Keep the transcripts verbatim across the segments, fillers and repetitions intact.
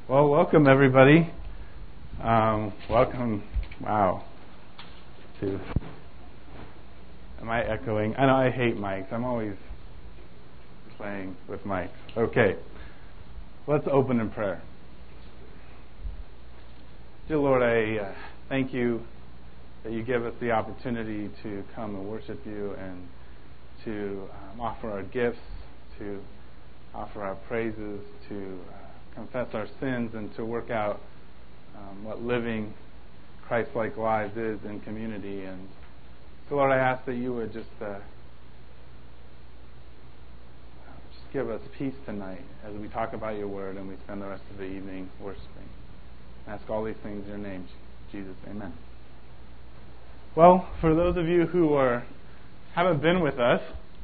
Well, welcome everybody. Um, welcome. Wow. To am I echoing? I know I hate mics. I'm always playing with mics. Okay. Let's open in prayer. Dear Lord, I uh, thank you that you give us the opportunity to come and worship you and to um, offer our gifts, to offer our praises, to uh, confess our sins, and to work out um, what living Christ-like lives is in community. And so, Lord, I ask that you would just uh, just give us peace tonight as we talk about your word and we spend the rest of the evening worshiping. I ask all these things in your name, Jesus. Amen. Well, for those of you who are haven't been with us,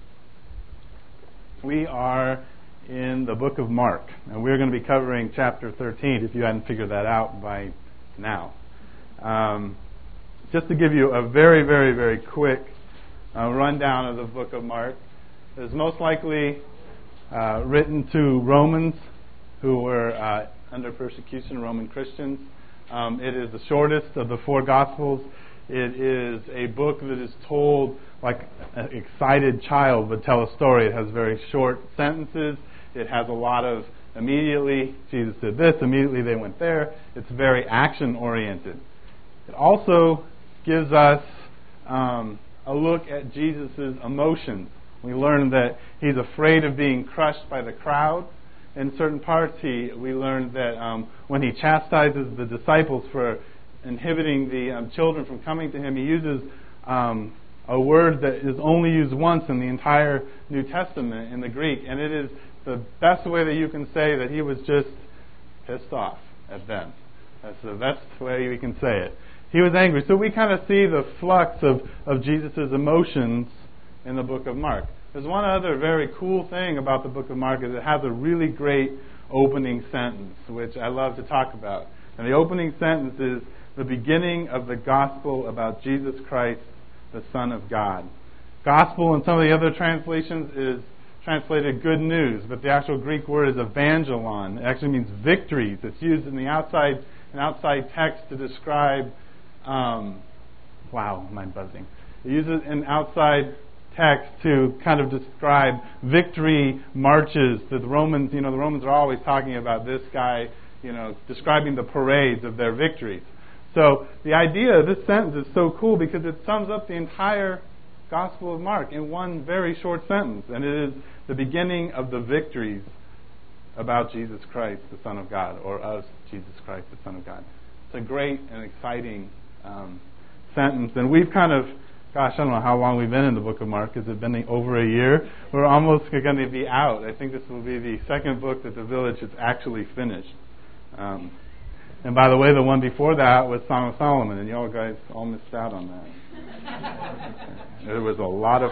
we are in the book of Mark, and we're going to be covering chapter thirteen, if you hadn't figured that out by now. Um, just to give you a very, very, very quick uh, rundown of the book of Mark, it's most likely uh, written to Romans who were uh, under persecution, Roman Christians. Um, it is the shortest of the four Gospels. It is a book that is told like an excited child would tell a story. It has very short sentences. It has a lot of immediately Jesus did this, immediately they went there. It's very action-oriented. It also gives us um, a look at Jesus' emotions. We learn that he's afraid of being crushed by the crowd. In certain parts, he, we learned that um, when he chastises the disciples for inhibiting the um, children from coming to him, he uses um, a word that is only used once in the entire New Testament in the Greek, and it is the best way that you can say that he was just pissed off at them. That's the best way we can say it. He was angry. So we kind of see the flux of, of Jesus' emotions in the book of Mark. There's one other very cool thing about the book of Mark is it has a really great opening sentence, which I love to talk about. And the opening sentence is the beginning of the gospel about Jesus Christ, the Son of God. Gospel in some of the other translations is translated good news, but the actual Greek word is evangelon. It actually means victories. It's used in the outside an outside text to describe um, wow, am I buzzing? It uses an outside text to kind of describe victory marches that the Romans, you know, the Romans are always talking about this guy, you know, describing the parades of their victories. So the idea of this sentence is so cool because it sums up the entire Gospel of Mark in one very short sentence, and it is the beginning of the victories about Jesus Christ, the Son of God, or of Jesus Christ, the Son of God. It's a great and exciting um, sentence, and we've kind of, gosh, I don't know how long we've been in the book of Mark. Has it been over a year? We're almost going to be out. I think this will be the second book that the Village has actually finished. Um, and by the way, the one before that was Song of Solomon, and y'all guys all missed out on that. There was a lot of...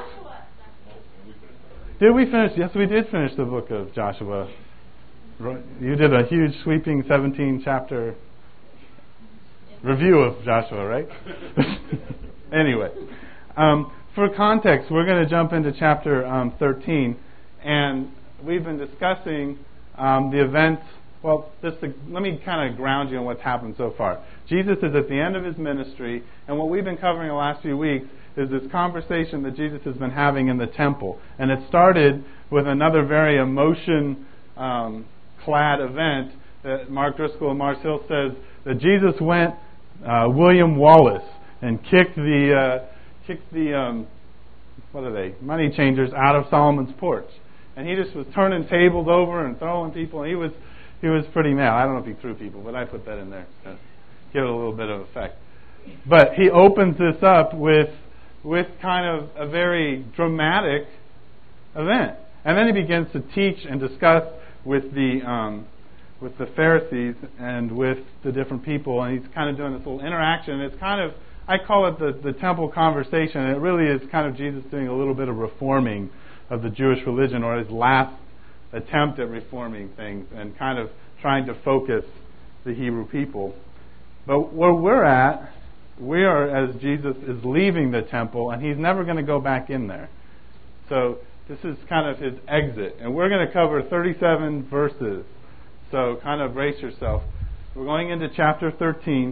Did we finish? Yes, we did finish the book of Joshua. You did a huge sweeping seventeen chapter review of Joshua, right? Anyway, um, for context, we're going to jump into chapter um, thirteen, and we've been discussing um, the events. Well, just to, let me kind of ground you on what's happened so far. Jesus is at the end of his ministry, and what we've been covering the last few weeks is this conversation that Jesus has been having in the temple. And it started with another very emotion-clad um, event that Mark Driscoll and Mars Hill says that Jesus went uh, William Wallace and kicked the, uh, kicked the um, what are they, money changers out of Solomon's porch. And he just was turning tables over and throwing people, and he was... He was pretty mad. I don't know if he threw people, but I put that in there to give it a little bit of effect. But he opens this up with with kind of a very dramatic event, and then he begins to teach and discuss with the um, with the Pharisees and with the different people, and he's kind of doing this little interaction. It's kind of, I call it the the temple conversation. And it really is kind of Jesus doing a little bit of reforming of the Jewish religion, or his last attempt at reforming things and kind of trying to focus the Hebrew people. But where we're at, we are as Jesus is leaving the temple, and he's never going to go back in there. So this is kind of his exit. And we're going to cover thirty-seven verses. So kind of brace yourself. We're going into chapter thirteen.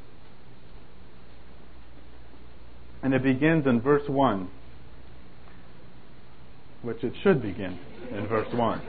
And it begins in verse one. Which it should begin in verse one.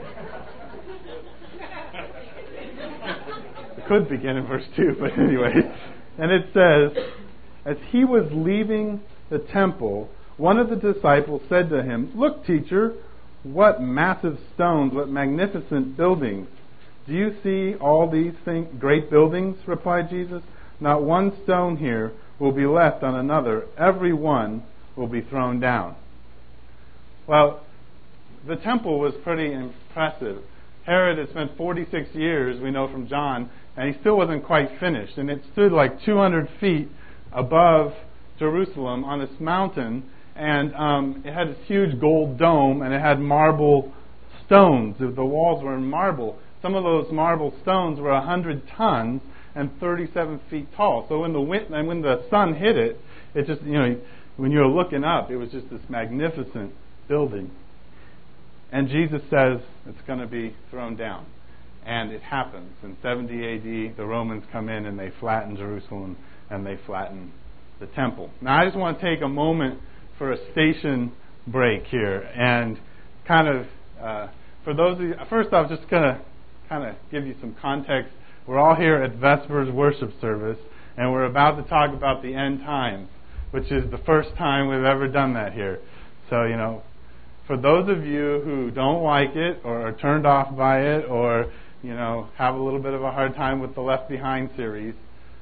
It could begin in verse two, but anyway. And it says, as he was leaving the temple, one of the disciples said to him, "Look, teacher, what massive stones, what magnificent buildings. Do you see all these things, great buildings?" replied Jesus. "Not one stone here will be left on another. Every one will be thrown down." Well, the temple was pretty impressive. Herod had spent forty-six years, we know from John, and he still wasn't quite finished. And it stood like two hundred feet above Jerusalem on this mountain, and um, it had this huge gold dome, and it had marble stones. The walls were in marble. Some of those marble stones were one hundred tons and thirty-seven feet tall. So when the wind, and when the sun hit it, it just, you know, when you were looking up, it was just this magnificent building. And Jesus says it's going to be thrown down. And it happens. In seventy A D, the Romans come in and they flatten Jerusalem and they flatten the temple. Now I just want to take a moment for a station break here and kind of, uh, for those of you, first off, just going to kind of give you some context. We're all here at Vespers worship service, and we're about to talk about the end times, which is the first time we've ever done that here. So, you know, for those of you who don't like it or are turned off by it or, you know, have a little bit of a hard time with the Left Behind series,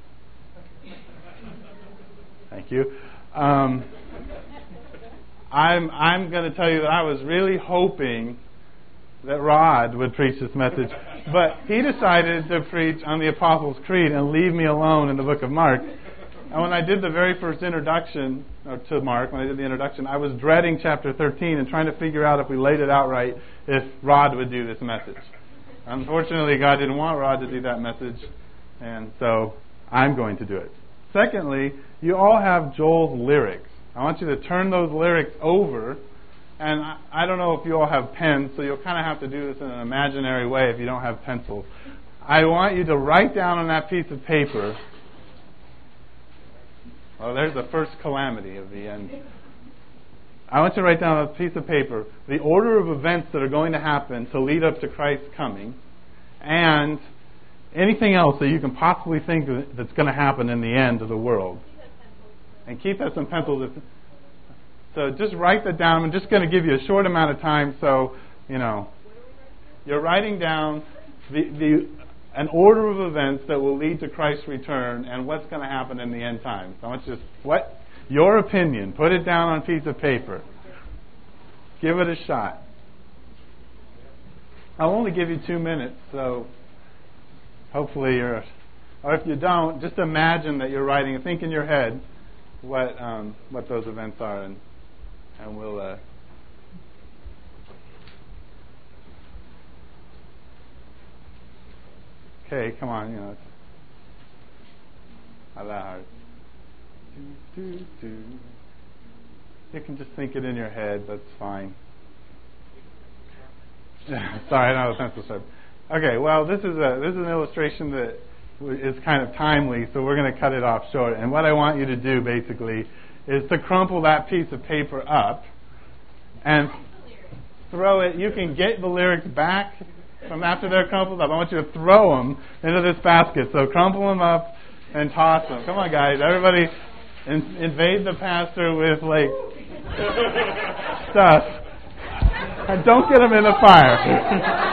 thank you. Um, I'm I'm going to tell you that I was really hoping that Rod would preach this message, but he decided to preach on the Apostles' Creed and leave me alone in the book of Mark. And when I did the very first introduction or to Mark, when I did the introduction, I was dreading chapter thirteen and trying to figure out if we laid it out right, if Rod would do this message. Unfortunately, God didn't want Rod to do that message, and so I'm going to do it. Secondly, you all have Joel's lyrics. I want you to turn those lyrics over. And I, I don't know if you all have pens, so you'll kind of have to do this in an imaginary way if you don't have pencils. I want you to write down on that piece of paper. Well, there's the first calamity of the end. I want you to write down on a piece of paper the order of events that are going to happen to lead up to Christ's coming, and anything else that you can possibly think that's going to happen in the end of the world. And keep that some pencils. So just write that down. I'm just going to give you a short amount of time. So, you know, you're writing down the, the an order of events that will lead to Christ's return and what's going to happen in the end times. I want you to, what? Your opinion. Put it down on a piece of paper. Give it a shot. I'll only give you two minutes, so hopefully you're, or if you don't, just imagine that you're writing, think in your head what um, what those events are, and and we'll uh, okay, come on, you know, it's not that hard. Do, do, do. You can just think it in your head, that's fine. Sorry, I don't have a pencil sharp. Okay, well, this is a this is an illustration that is kind of timely, so we're going to cut it off short. And what I want you to do, basically, is to crumple that piece of paper up and throw it. You can get the lyrics back from after they're crumpled up. I want you to throw them into this basket. So crumple them up and toss them. Come on, guys. Everybody in- invade the pastor with, like, stuff. And don't get them in the fire.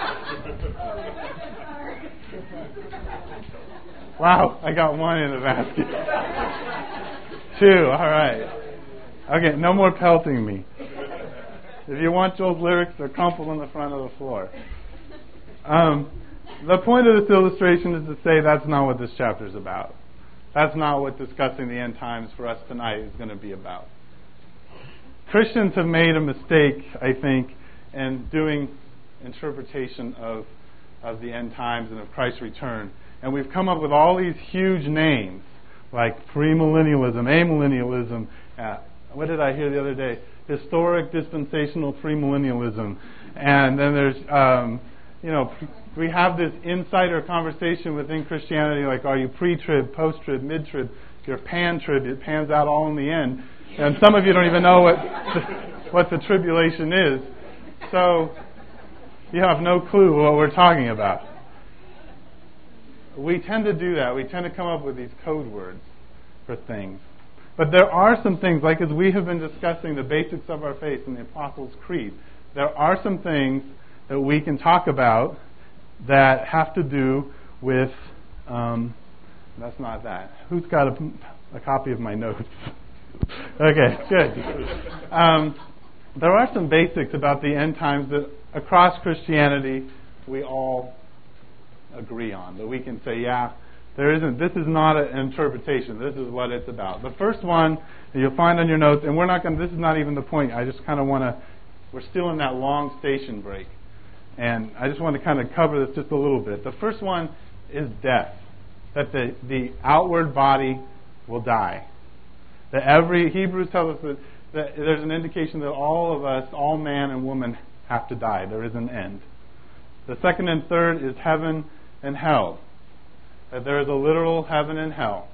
Wow, I got one in the basket. Two, all right. Okay, no more pelting me. If you want Joel's lyrics, they're crumpled on the front of the floor. Um, the point of this illustration is to say that's not what this chapter is about. That's not what discussing the end times for us tonight is going to be about. Christians have made a mistake, I think, in doing interpretation of, of the end times and of Christ's return. And we've come up with all these huge names, like premillennialism, amillennialism. Uh, what did I hear the other day? Historic dispensational premillennialism. And then there's um, you know, we have this insider conversation within Christianity, like, are you pre-trib, post-trib, mid-trib, you're pan-trib, it pans out all in the end. And some of you don't even know what the, what the tribulation is. So you have no clue what we're talking about. We tend to do that. We tend to come up with these code words for things. But there are some things, like as we have been discussing the basics of our faith in the Apostles' Creed, there are some things that we can talk about that have to do with, um, that's not that. Who's got a, a copy of my notes? Okay, good. Um, there are some basics about the end times that across Christianity we all agree on. That we can say, yeah, there isn't. This is not an interpretation. This is what it's about. The first one that you'll find on your notes, and we're not going. This is not even the point. I just kind of want to. We're still in that long station break, and I just want to kind of cover this just a little bit. The first one is death. That the the outward body will die. That every Hebrews tells us that, that there's an indication that all of us, all man and woman, have to die. There is an end. The second and third is heaven and hell. That there is a literal heaven and hell.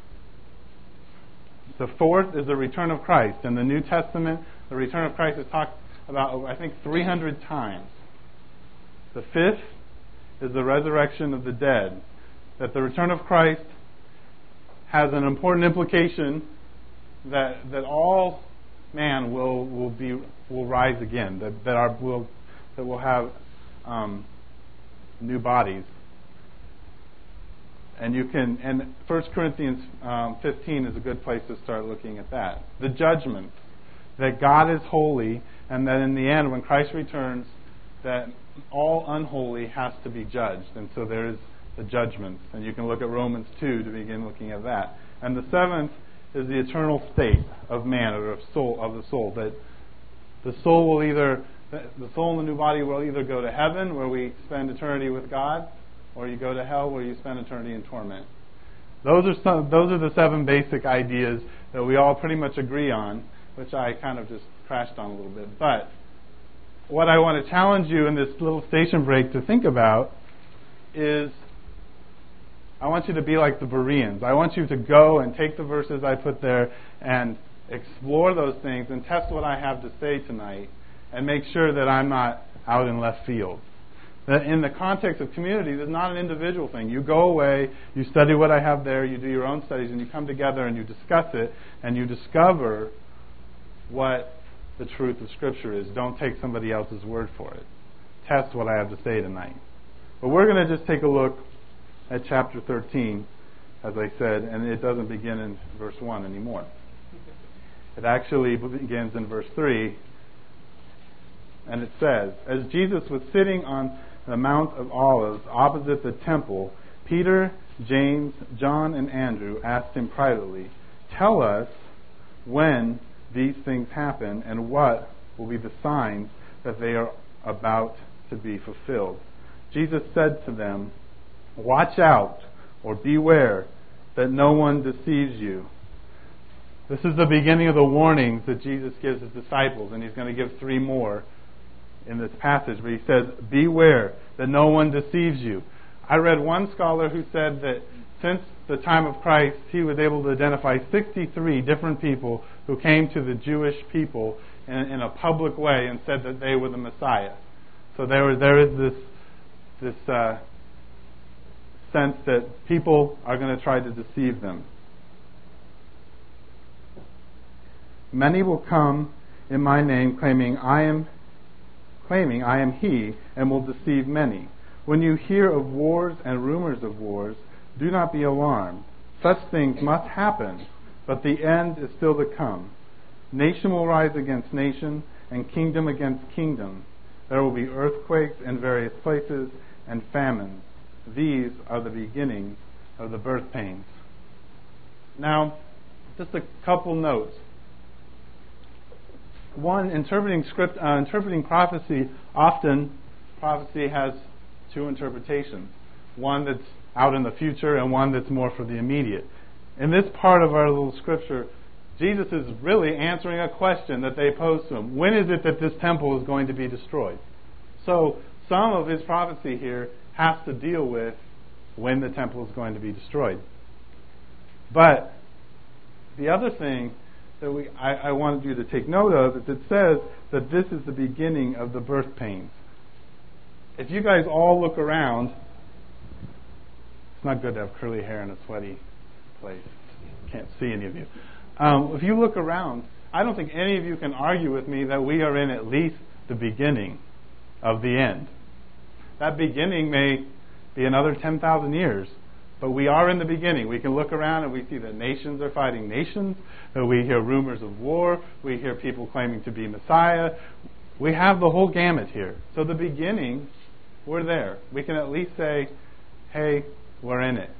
The fourth is the return of Christ. In the New Testament, the return of Christ is talked about, I think, three hundred times. The fifth is the resurrection of the dead. That the return of Christ has an important implication that that all man will will be will rise again. That that our will that will have um, new bodies. And you can, and First Corinthians um, fifteen is a good place to start looking at that. The judgment, that God is holy, and that in the end, when Christ returns, that all unholy has to be judged, and so there is the judgment. And you can look at Romans two to begin looking at that. And the seventh is the eternal state of man, or of soul, of the soul. That the soul will either, the soul in the new body will either go to heaven, where we spend eternity with God, or you go to hell where you spend eternity in torment. Those are some. Those are the seven basic ideas that we all pretty much agree on, which I kind of just crashed on a little bit. But what I want to challenge you in this little station break to think about is, I want you to be like the Bereans. I want you to go and take the verses I put there and explore those things and test what I have to say tonight, and make sure that I'm not out in left field. That in the context of community, it's not an individual thing. You go away, you study what I have there, you do your own studies, and you come together and you discuss it, and you discover what the truth of Scripture is. Don't take somebody else's word for it. Test what I have to say tonight. But we're going to just take a look at chapter thirteen, as I said, and it doesn't begin in verse one anymore. It actually begins in verse three, and it says, as Jesus was sitting on the Mount of Olives opposite the temple, Peter, James, John, and Andrew asked him privately, tell us when these things happen and what will be the signs that they are about to be fulfilled. Jesus said to them, watch out or beware that no one deceives you. This is the beginning of the warnings that Jesus gives his disciples, and he's going to give three more in this passage, where he says, beware that no one deceives you. I read one scholar who said that since the time of Christ, he was able to identify sixty-three different people who came to the Jewish people in, in a public way and said that they were the Messiah. So there, was, there is this this uh, sense that people are going to try to deceive them. Many will come in my name, claiming I am claiming I am he, and will deceive many. When you hear of wars and rumors of wars, do not be alarmed. Such things must happen, but the end is still to come. Nation will rise against nation, and kingdom against kingdom. There will be earthquakes in various places, and famines. These are the beginnings of the birth pains. Now, just a couple notes. One, interpreting script, uh, interpreting prophecy, often prophecy has two interpretations. One that's out in the future and one that's more for the immediate. In this part of our little scripture, Jesus is really answering a question that they posed to him. When is it that this temple is going to be destroyed? So some of his prophecy here has to deal with when the temple is going to be destroyed. But the other thing that we I, I wanted you to take note of is it says that this is the beginning of the birth pains. If you guys all look around, it's not good to have curly hair in a sweaty place. Can't see any of you. Um, if you look around, I don't think any of you can argue with me that we are in at least the beginning of the end. That beginning may be another ten thousand years, but we are in the beginning. We can look around and we see that nations are fighting nations, that we hear rumors of war, we hear people claiming to be Messiah. We have the whole gamut here. So the beginning, we're there. We can at least say, hey, we're in it.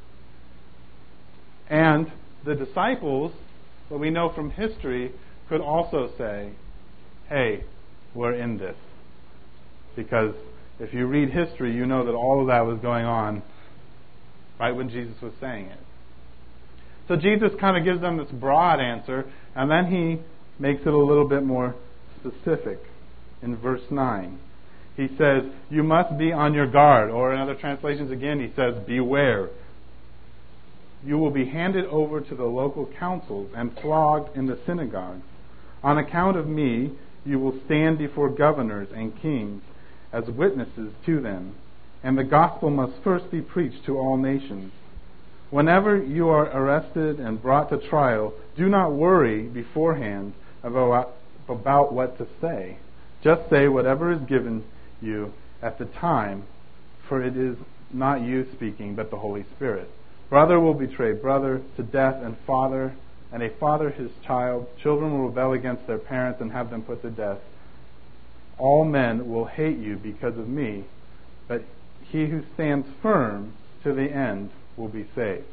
And the disciples, that we know from history, could also say, hey, we're in this. Because if you read history, you know that all of that was going on right when Jesus was saying it. So Jesus kind of gives them this broad answer, and then he makes it a little bit more specific in verse nine. He says, you must be on your guard. Or in other translations again, he says, beware. You will be handed over to the local councils and flogged in the synagogues. On account of me, you will stand before governors and kings as witnesses to them. And the gospel must first be preached to all nations. Whenever you are arrested and brought to trial, do not worry beforehand about, about what to say. Just say whatever is given you at the time, for it is not you speaking, but the Holy Spirit. Brother will betray brother to death, and father, and a father his child. Children will rebel against their parents and have them put to death. All men will hate you because of me, but he who stands firm to the end will be saved.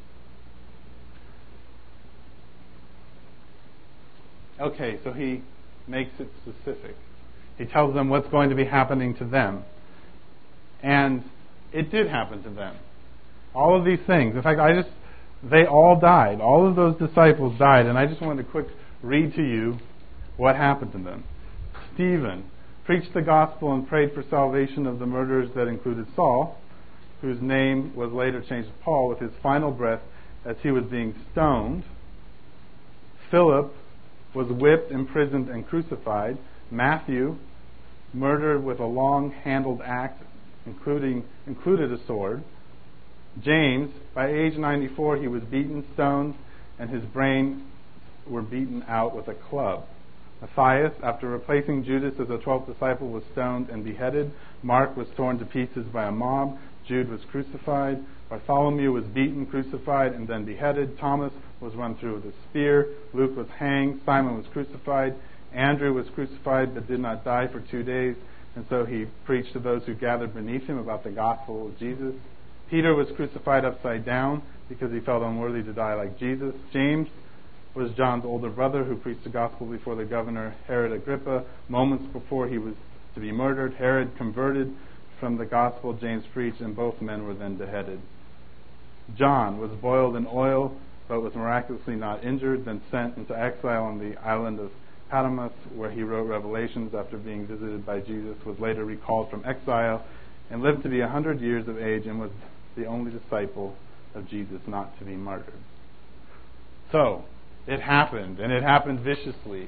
Okay, so he makes it specific. He tells them what's going to be happening to them. And it did happen to them. All of these things. In fact, I just they all died. All of those disciples died, and I just wanted to quick read to you what happened to them. Stephen preached the gospel and prayed for salvation of the murderers that included Saul, whose name was later changed to Paul, with his final breath as he was being stoned. Philip was whipped, imprisoned, and crucified. Matthew murdered with a long-handled axe, including included a sword. James, by age ninety-four, he was beaten, stoned, and his brains were beaten out with a club. Matthias, after replacing Judas as a twelfth disciple, was stoned and beheaded. Mark was torn to pieces by a mob. Jude was crucified. Bartholomew was beaten, crucified, and then beheaded. Thomas was run through with a spear. Luke was hanged. Simon was crucified. Andrew was crucified but did not die for two days, and so he preached to those who gathered beneath him about the gospel of Jesus. Peter was crucified upside down because he felt unworthy to die like Jesus. James was John's older brother who preached the gospel before the governor Herod Agrippa. Moments before he was to be murdered, Herod converted from the gospel James preached, and both men were then beheaded. John was boiled in oil but was miraculously not injured, then sent into exile on the island of Patmos, where he wrote Revelations after being visited by Jesus, was later recalled from exile, and lived to be a hundred years of age, and was the only disciple of Jesus not to be martyred. So, it happened, and it happened viciously.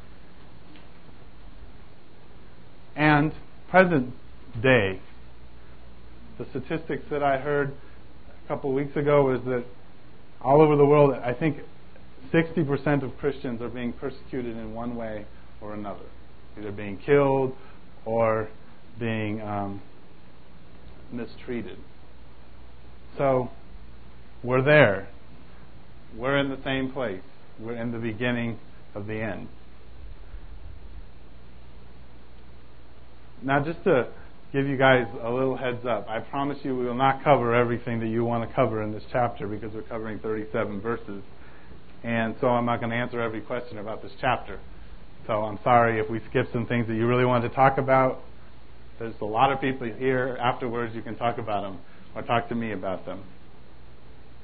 And present day, the statistics that I heard a couple of weeks ago was that all over the world, I think sixty percent of Christians are being persecuted in one way or another. Either being killed or being um, mistreated. So, we're there. We're in the same place. We're in the beginning of the end. Now, just to give you guys a little heads up, I promise you we will not cover everything that you want to cover in this chapter, because we're covering thirty-seven verses. And so I'm not going to answer every question about this chapter. So I'm sorry if we skip some things that you really wanted to talk about. There's a lot of people here afterwards. You can talk about them or talk to me about them.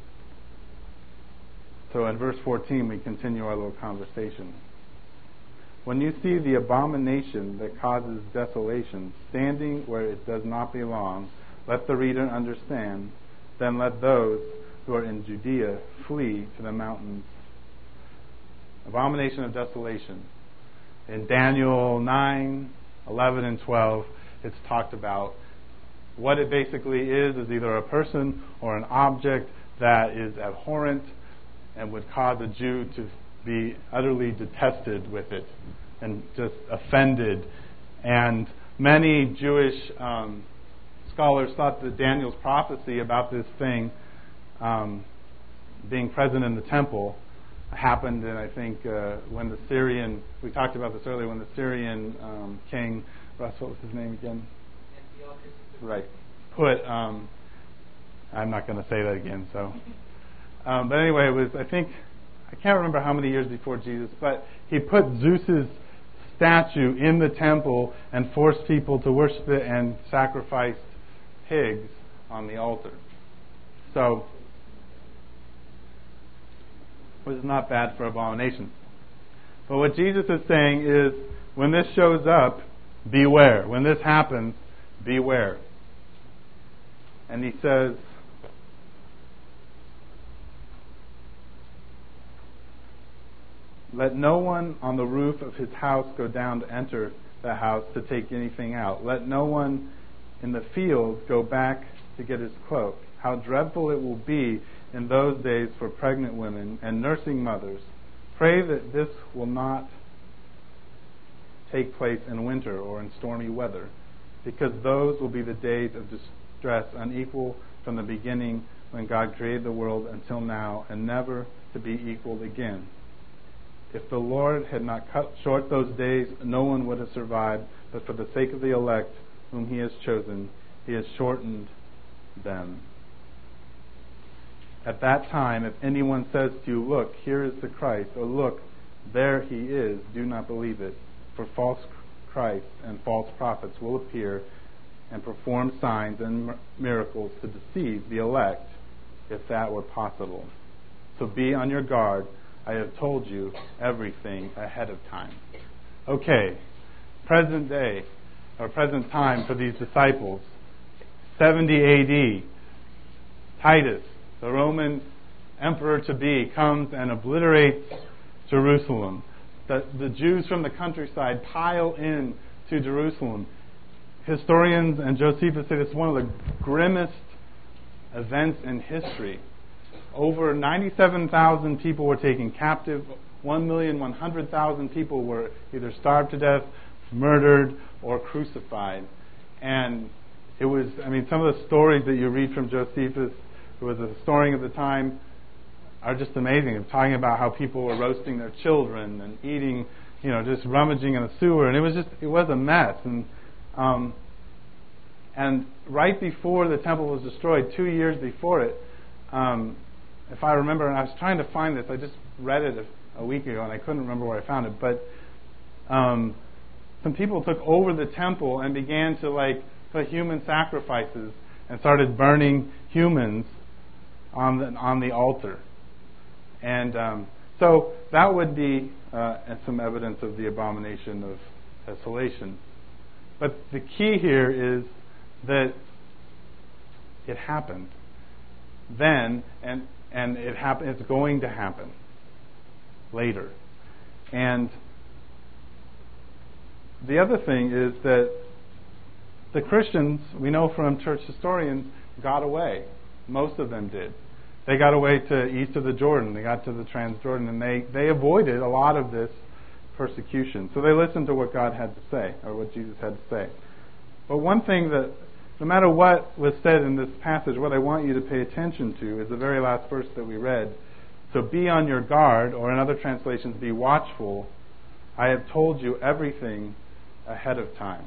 So in verse fourteen, we continue our little conversation. When you see the abomination that causes desolation standing where it does not belong, let the reader understand. Then let those who are in Judea flee to the mountains. Abomination of desolation. In Daniel nine, eleven, and twelve, it's talked about. What it basically is is either a person or an object that is abhorrent and would cause a Jew to be utterly detested with it and just offended. And many Jewish um, scholars thought that Daniel's prophecy about this thing um, being present in the temple happened in, I think, uh, when the Syrian, we talked about this earlier, when the Syrian um, king, Russ, what was his name again? Right. Put, um, I'm not going to say that again, so. Um, but anyway, it was, I think, I can't remember how many years before Jesus, but he put Zeus's statue in the temple and forced people to worship it and sacrifice pigs on the altar. So, which is not bad for abomination. But what Jesus is saying is, when this shows up, beware. When this happens, beware. And he says, let no one on the roof of his house go down to enter the house to take anything out. Let no one in the field go back to get his cloak. How dreadful it will be in those days for pregnant women and nursing mothers. Pray that this will not take place in winter or in stormy weather, because those will be the days of distress unequal from the beginning when God created the world until now, and never to be equaled again. If the Lord had not cut short those days, no one would have survived, but for the sake of the elect whom he has chosen, he has shortened them. At that time, if anyone says to you, look, here is the Christ, or look, there he is, do not believe it. For false Christs and false prophets will appear and perform signs and miracles to deceive the elect, if that were possible. So be on your guard. I have told you everything ahead of time. Okay, present day, or present time for these disciples. seventy A D, Titus, the Roman emperor-to-be, comes and obliterates Jerusalem. The, the Jews from the countryside pile in to Jerusalem. Historians and Josephus say it's one of the grimmest events in history. Over ninety-seven thousand people were taken captive. one million one hundred thousand people were either starved to death, murdered, or crucified. And it was, I mean, some of the stories that you read from Josephus, who was a historian of the time, are just amazing. Of talking about how people were roasting their children and eating, you know, just rummaging in the sewer, and it was just, it was a mess. And um, and right before the temple was destroyed, two years before it, um, if I remember, and I was trying to find this, I just read it a, a week ago, and I couldn't remember where I found it, but um, some people took over the temple and began to like put human sacrifices and started burning humans on the on the altar. And um, so that would be uh, some evidence of the abomination of desolation. But the key here is that it happened then, and and it happen, it's going to happen later. And the other thing is that the Christians, we know from church historians, got away. Most of them did. They got away to east of the Jordan. They got to the Transjordan, and they, they avoided a lot of this persecution. So they listened to what God had to say, or what Jesus had to say. But one thing that, no matter what was said in this passage, what I want you to pay attention to is the very last verse that we read. So be on your guard, or in other translations, be watchful. I have told you everything ahead of time.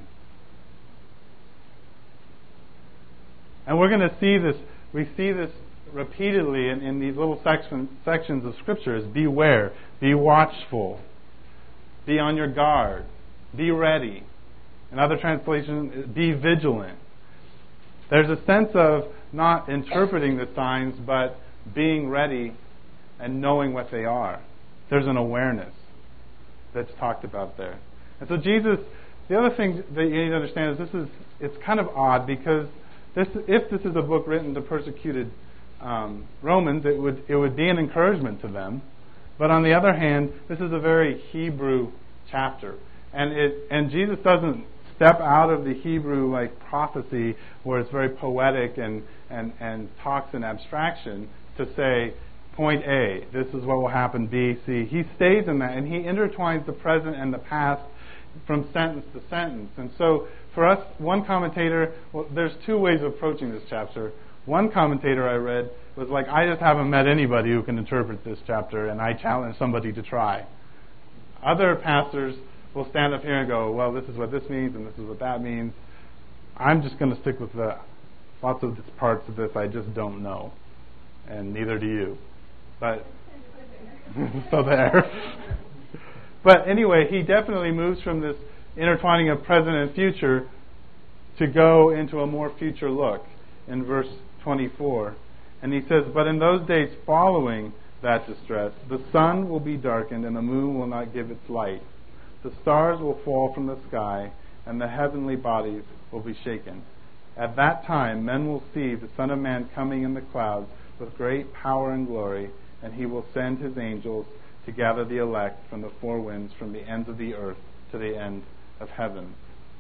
And we're going to see this, we see this repeatedly in, in these little section, sections of Scripture is beware, be watchful, be on your guard, be ready. In other translations, be vigilant. There's a sense of not interpreting the signs, but being ready and knowing what they are. There's an awareness. that's talked about there. And so Jesus, the other thing that you need to understand is this is, it's kind of odd because this, if this is a book written to persecuted um, Romans, it would it would be an encouragement to them. But on the other hand, this is a very Hebrew chapter. And it and Jesus doesn't step out of the Hebrew like prophecy where it's very poetic and, and, and talks in abstraction to say, point A, this is what will happen, B, C. He stays in that, and he intertwines the present and the past from sentence to sentence. And so for us, one commentator, well, there's two ways of approaching this chapter. One commentator I read was like, I just haven't met anybody who can interpret this chapter, and I challenge somebody to try. Other pastors will stand up here and go, well, this is what this means, and this is what that means. I'm just going to stick with the lots of parts of this I just don't know, and neither do you. But so there. But anyway, he definitely moves from this intertwining of present and future to go into a more future look in verse twenty-four. And he says, but in those days following that distress, the sun will be darkened and the moon will not give its light. The stars will fall from the sky and the heavenly bodies will be shaken. At that time men will see the Son of Man coming in the clouds with great power and glory, and he will send his angels to gather the elect from the four winds, from the ends of the earth to the end of heaven.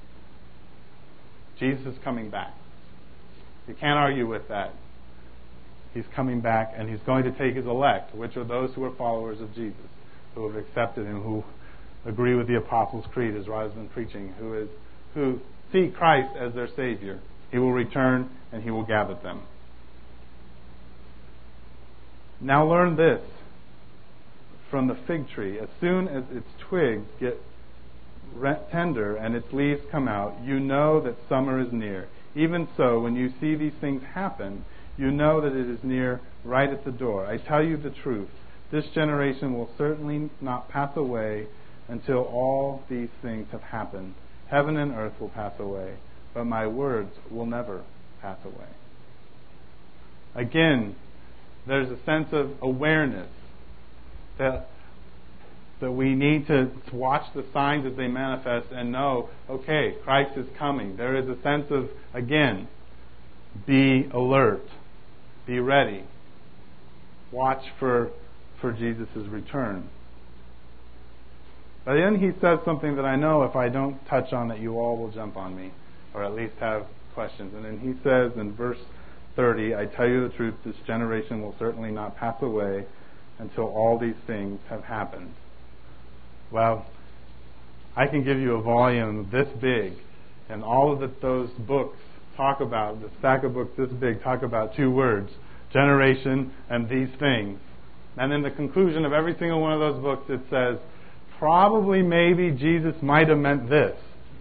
Jesus is coming back. You can't argue with that. He's coming back, and he's going to take his elect, which are those who are followers of Jesus, who have accepted him, who agree with the Apostles' Creed, as Rod has been preaching, who is who see Christ as their Savior. He will return, and he will gather them. Now learn this from the fig tree. As soon as its twigs get tender and its leaves come out, you know that summer is near. Even so, when you see these things happen, you know that it is near, right at the door. I tell you the truth. This generation will certainly not pass away until all these things have happened. Heaven and earth will pass away, but my words will never pass away. Again, there's a sense of awareness that that we need to watch the signs as they manifest and know, okay, Christ is coming. There is a sense of, again, be alert, be ready, watch for for Jesus' return. But then he says something that I know if I don't touch on it, you all will jump on me, or at least have questions. And then he says in verse thirty, I tell you the truth, this generation will certainly not pass away until all these things have happened. Well, I can give you a volume this big, and all of the, those books talk about, the stack of books this big talk about two words, generation and these things. And in the conclusion of every single one of those books it says, probably maybe Jesus might have meant this.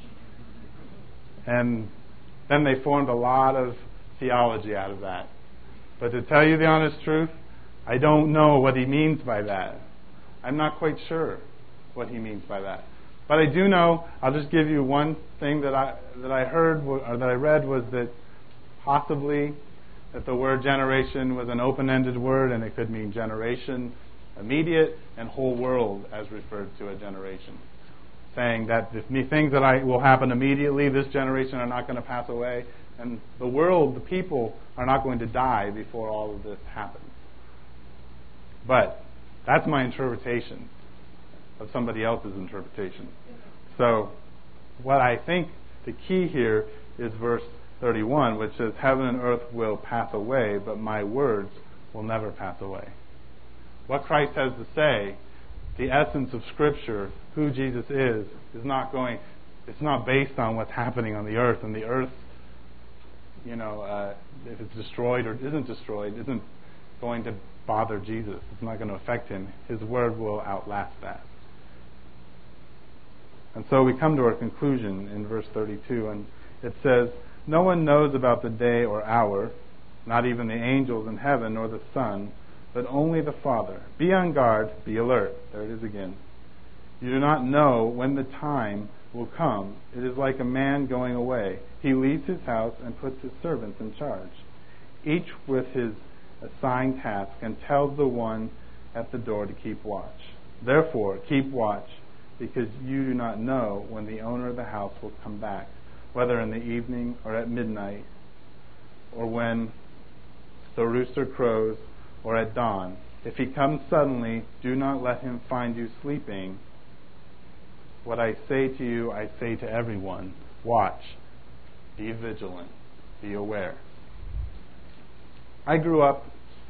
And then they formed a lot of theology out of that. But to tell you the honest truth, I don't know what he means by that. I'm not quite sure what he means by that. But I do know, I'll just give you one thing that I that I heard or that I read was that possibly that the word generation was an open-ended word, and it could mean generation, immediate, and whole world as referred to a generation. Saying that the things that I will happen immediately, this generation are not going to pass away, and the world, the people, are not going to die before all of this happens. But that's my interpretation of somebody else's interpretation. So what I think the key here is verse thirty-one, which says, heaven and earth will pass away, but my words will never pass away. What Christ has to say, the essence of Scripture, who Jesus is, is not going, it's not based on what's happening on the earth. And the earth, you know, uh, if it's destroyed or isn't destroyed, isn't going to bother Jesus. It's not going to affect him. His word will outlast that. And so we come to our conclusion in verse thirty-two, and it says, no one knows about the day or hour, not even the angels in heaven nor the Son, but only the Father. Be on guard, be alert. There it is again. You do not know when the time will come. It is like a man going away. He leaves his house and puts his servants in charge, each with his assigned task, and tells the one at the door to keep watch. Therefore, keep watch, because you do not know when the owner of the house will come back, whether in the evening or at midnight, or when the rooster crows, or at dawn. If he comes suddenly, do not let him find you sleeping. What I say to you, I say to everyone, watch, be vigilant, be aware. I grew up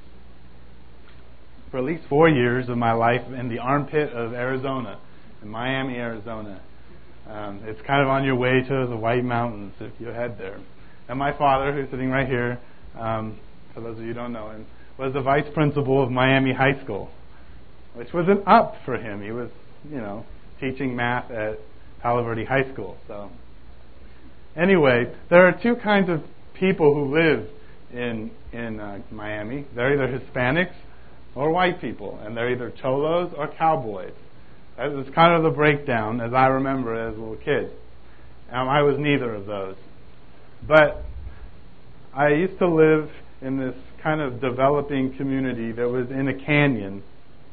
for at least four years of my life in the armpit of Arizona, in Miami, Arizona. Um, it's kind of on your way to the White Mountains if you head there. And my father, who's sitting right here, um, for those of you who don't know him, was the vice principal of Miami High School, which was an up for him. He was, you know, teaching math at Palo Verde High School. So, anyway, there are two kinds of people who live in in uh, Miami. They're either Hispanics or white people, and they're either cholos or cowboys. That was kind of the breakdown as I remember it as a little kid. Um, I was neither of those. But I used to live in this kind of developing community that was in a canyon,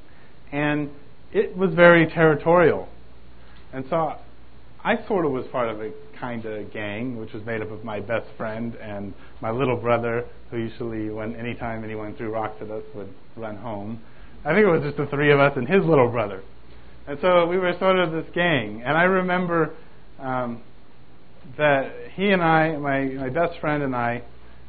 and it was very territorial. And so I sort of was part of a kind of gang, which was made up of my best friend and my little brother, who usually, when anytime anyone threw rocks at us, would run home. I think it was just the three of us and his little brother. And so we were sort of this gang. And I remember um, that he and I, my, my best friend and I,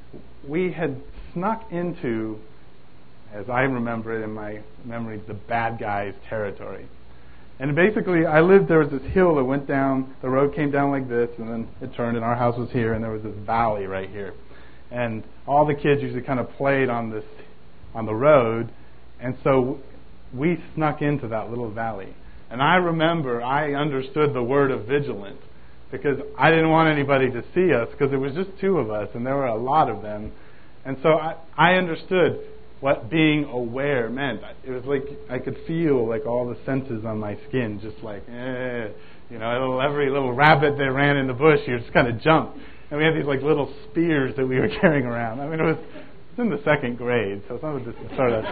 we had snuck into, as I remember it in my memory, the bad guys' territory. And basically, I lived, there was this hill that went down, the road came down like this, and then it turned, and our house was here, and there was this valley right here. And all the kids usually kind of played on this, on the road, and so we snuck into that little valley. And I remember I understood the word of vigilant, because I didn't want anybody to see us, because it was just two of us, and there were a lot of them. And so I, I understood what being aware meant. It was like I could feel like all the senses on my skin, just like, eh, you know, every little rabbit that ran in the bush, you just kind of jumped. And we had these like little spears that we were carrying around. I mean, it was, it was in the second grade, so some of this is sort of,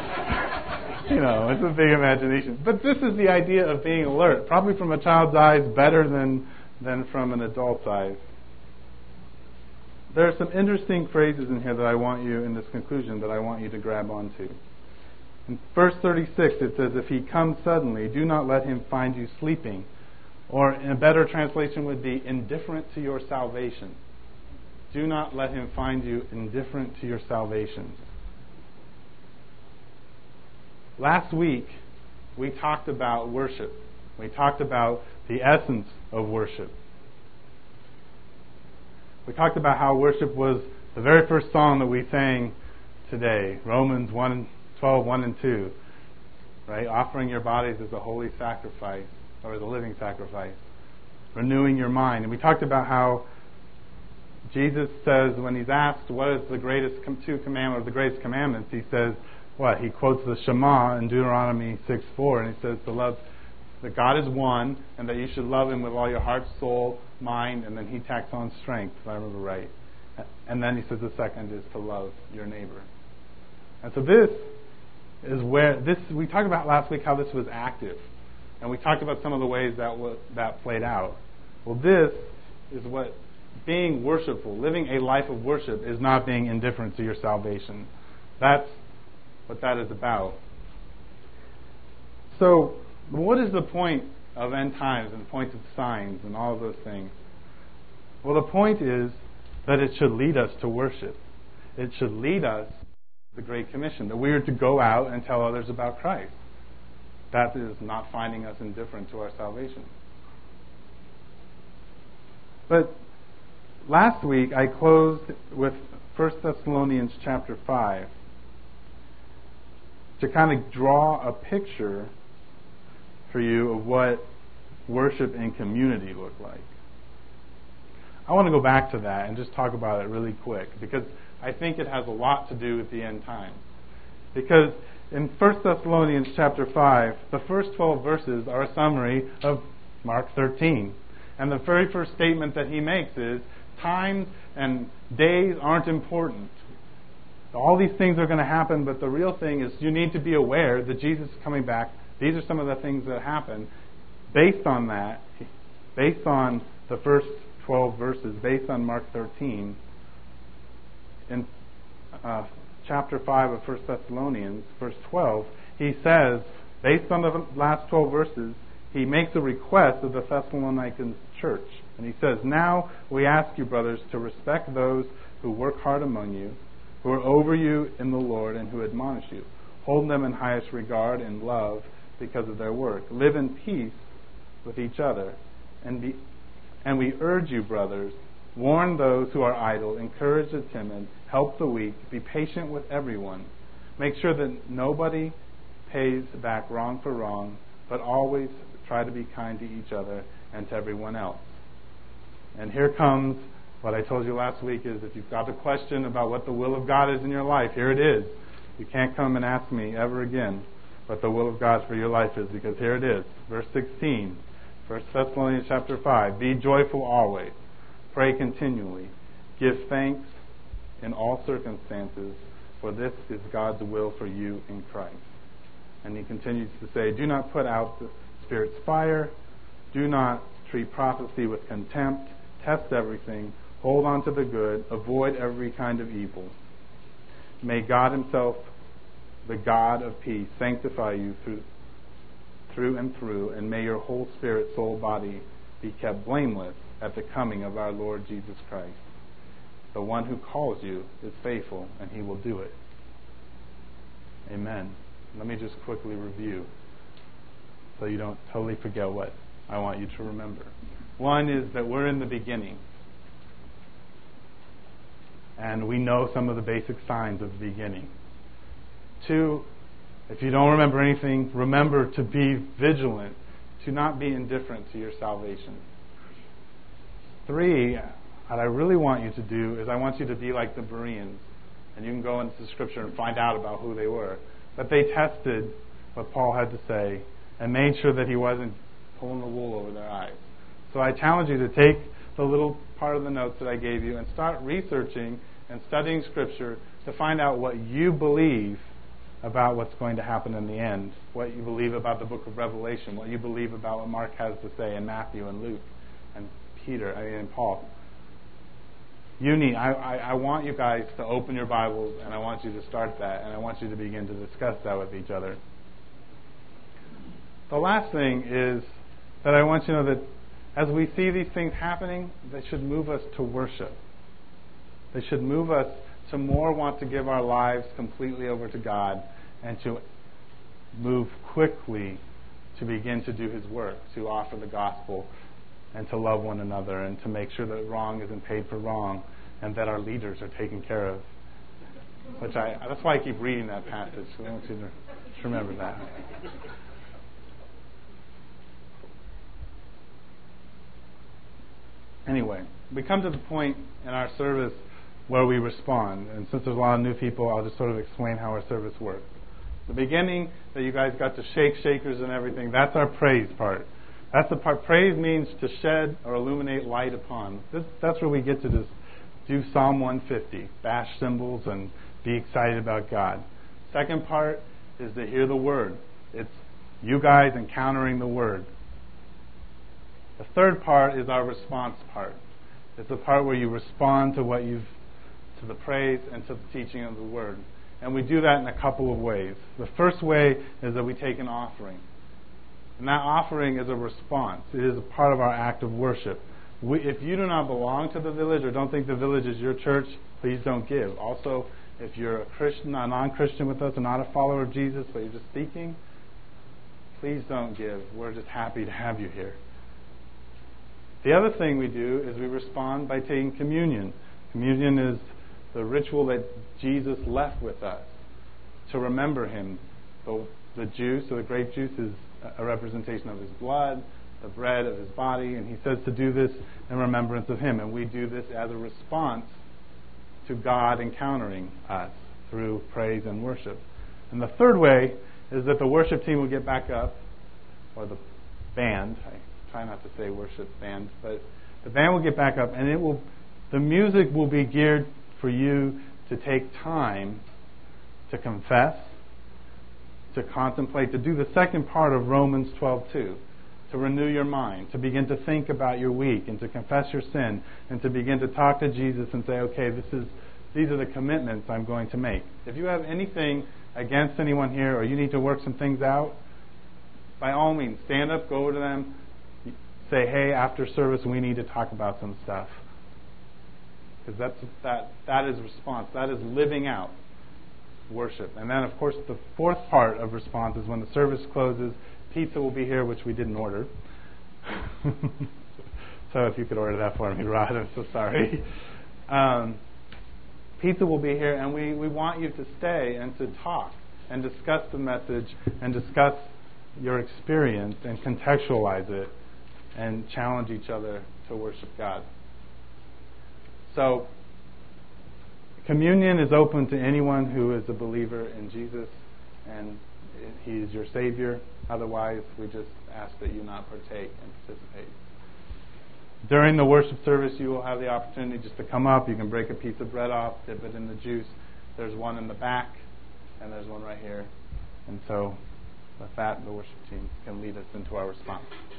you know, it's a big imagination. But this is the idea of being alert, probably from a child's eyes better than than from an adult's eyes. There are some interesting phrases in here that I want you, in this conclusion, that I want you to grab onto. In verse thirty-six, it says, if he comes suddenly, do not let him find you sleeping. Or in a better translation would be, indifferent to your salvation. Do not let him find you indifferent to your salvation. Last week, we talked about worship. We talked about the essence of worship. We talked about how worship was the very first song that we sang today, Romans one, twelve, one and two, right? Offering your bodies as a holy sacrifice, or as a living sacrifice, renewing your mind. And we talked about how Jesus says, when he's asked what is the greatest com- two commandments, or the greatest commandments, he says, what? He quotes the Shema in Deuteronomy six four, and he says to love that God is one, and that you should love him with all your heart, soul, mind, and then he tacks on strength, if I remember right. And then he says the second is to love your neighbor. And so this is where, this we talked about last week how this was active. And we talked about some of the ways that w- that played out. Well, this is what being worshipful, living a life of worship, is not being indifferent to your salvation. That's what that is about. So, what is the point of end times and the point of signs and all of those things? Well, the point is that it should lead us to worship. It should lead us to the Great Commission, that we are to go out and tell others about Christ. That is not finding us indifferent to our salvation. But last week I closed with First Thessalonians chapter five to kind of draw a picture for you of what worship in community looked like. I want to go back to that and just talk about it really quick, because I think it has a lot to do with the end times. Because in First Thessalonians chapter five, the first twelve verses are a summary of Mark thirteen. And the very first statement that he makes is, times and days aren't important. All these things are going to happen, but the real thing is you need to be aware that Jesus is coming back. These are some of the things that happen. based on that, based on the first twelve verses, based on Mark thirteen, in uh, chapter five of First Thessalonians, verse twelve, he says, based on the last twelve verses, he makes a request of the Thessalonican church. And he says, "Now we ask you, brothers, to respect those who work hard among you, who are over you in the Lord, and who admonish you. Hold them in highest regard and love because of their work. Live in peace with each other. And, be, and we urge you, brothers, warn those who are idle, encourage the timid, help the weak, be patient with everyone. Make sure that nobody pays back wrong for wrong, but always try to be kind to each other and to everyone else." And here comes what I told you last week, is if you've got a question about what the will of God is in your life, here it is. You can't come and ask me ever again what the will of God for your life is, because here it is. Verse sixteen, First Thessalonians chapter five. "Be joyful always. Pray continually. Give thanks in all circumstances, for this is God's will for you in Christ." And he continues to say, "Do not put out the Spirit's fire. Do not treat prophecy with contempt. Test everything. Hold on to the good. Avoid every kind of evil. May God himself, the God of peace, sanctify you through, through and through, and may your whole spirit, soul, body be kept blameless at the coming of our Lord Jesus Christ. The one who calls you is faithful, and he will do it." Amen. Let me just quickly review so you don't totally forget what I want you to remember. One is that we're in the beginning. And we know some of the basic signs of the beginning. Two, if you don't remember anything, remember to be vigilant, to not be indifferent to your salvation. Three, what I really want you to do is I want you to be like the Bereans. And you can go into the scripture and find out about who they were. But they tested what Paul had to say and made sure that he wasn't pulling the wool over their eyes. So I challenge you to take the little part of the notes that I gave you and start researching and studying Scripture to find out what you believe about what's going to happen in the end, what you believe about the book of Revelation, what you believe about what Mark has to say, and Matthew and Luke and Peter I mean, and Paul. You need, I, I, I want you guys to open your Bibles, and I want you to start that, and I want you to begin to discuss that with each other. The last thing is that I want you to know that as we see these things happening, they should move us to worship. They should move us to more want to give our lives completely over to God and to move quickly to begin to do His work, to offer the gospel and to love one another and to make sure that wrong isn't paid for wrong and that our leaders are taken care of. Which I, that's why I keep reading that passage. So I want you to remember that. Anyway, we come to the point in our service where we respond. And since there's a lot of new people, I'll just sort of explain how our service works. The beginning that you guys got to shake shakers and everything, that's our praise part. That's the part. Praise means to shed or illuminate light upon. This, that's where we get to just do Psalm one fifty, bash cymbals and be excited about God. Second part is to hear the Word. It's you guys encountering the Word. The third part is our response part. It's the part where you respond to what you've, to the praise and to the teaching of the Word. And we do that in a couple of ways. The first way is that we take an offering. And that offering is a response. It is a part of our act of worship. We, if you do not belong to the village or don't think the village is your church, please don't give. Also, if you're a Christian, a non-Christian with us, or not a follower of Jesus, but you're just seeking, please don't give. We're just happy to have you here. The other thing we do is we respond by taking communion. Communion is the ritual that Jesus left with us to remember Him. So the juice, or the grape juice, is a representation of His blood, the bread of His body, and He says to do this in remembrance of Him. And we do this as a response to God encountering us through praise and worship. And the third way is that the worship team will get back up, or the band. I try not to say worship band, but the band will get back up, and it will. The music will be geared for you to take time to confess, to contemplate, to do the second part of Romans twelve two. to renew your mind, to begin to think about your week and to confess your sin and to begin to talk to Jesus and say, okay, this is these are the commitments I'm going to make. If you have anything against anyone here or you need to work some things out, by all means, stand up, go over to them, say, hey, after service we need to talk about some stuff. Because that's that that is response. That is living out worship. And then, of course, the fourth part of response is when the service closes, pizza will be here, which we didn't order. So if you could order that for me, Rod, I'm so sorry. Um, pizza will be here, and we, we want you to stay and to talk and discuss the message and discuss your experience and contextualize it and challenge each other to worship God. So, communion is open to anyone who is a believer in Jesus and He is your Savior. Otherwise, we just ask that you not partake and participate. During the worship service, you will have the opportunity just to come up. You can break a piece of bread off, dip it in the juice. There's one in the back, and there's one right here. And so, with that, the worship team can lead us into our response.